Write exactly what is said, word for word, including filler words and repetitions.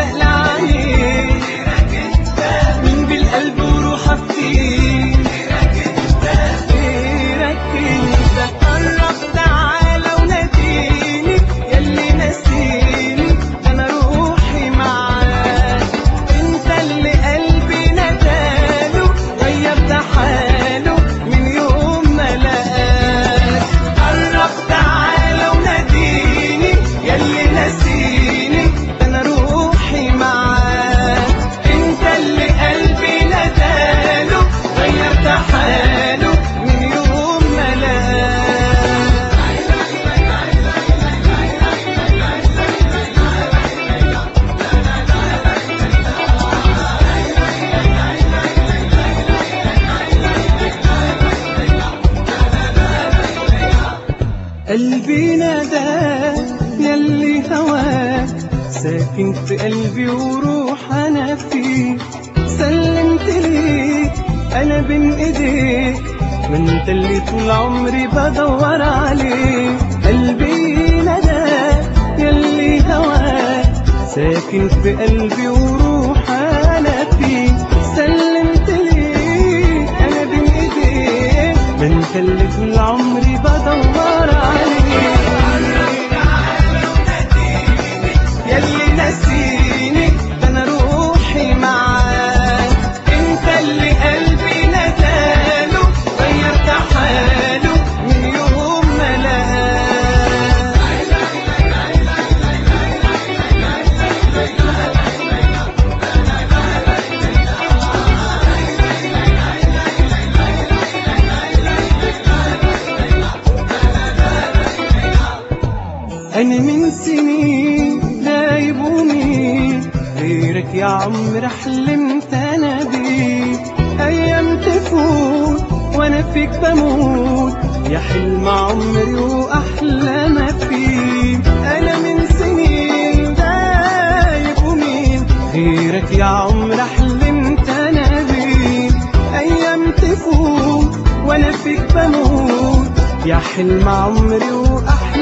مشتاق لعينيك، مين بالقلب وروحه فيك، غيرك انت. قرب تعالى وناديني ياللي ناسيني، انا روحي معاك. انت اللي قلبي نداله غيرت حاله من يوم ما لقاك. قرب تعالى وناديني ياللي ناسيني، انا روحي معاك. انت اللي قلبي نداله غيرت حاله من يوم ما لقاك. قلبي ناداك ياللي هواك ساكن في قلبي وروح انا فيك. سلمت ليك انا بين ايديك، ما انت اللي طول عمري بدور عليك. قلبي ناداك ياللي هواك ساكن في قلبي وروح انا فيك. سلمت ليك انا بين ايديك، ما انت اللي طول عمري بدور عليك. ياللي ناسيني ده انا روحي معاك. انت اللي قلبي نداله غيرت حاله من يوم ما لقاك. انا من سنين دايب ومين غيرك يا عمري حلمت انا بيك. ايام تفوت وانا فيك بموت، يا حلم عمري واحلى ما فيك. انا من سنين دايب ومين غيرك يا عمري حلمت انا بيك. ايام تفوت وانا فيك بموت، يا حلم عمري واحلى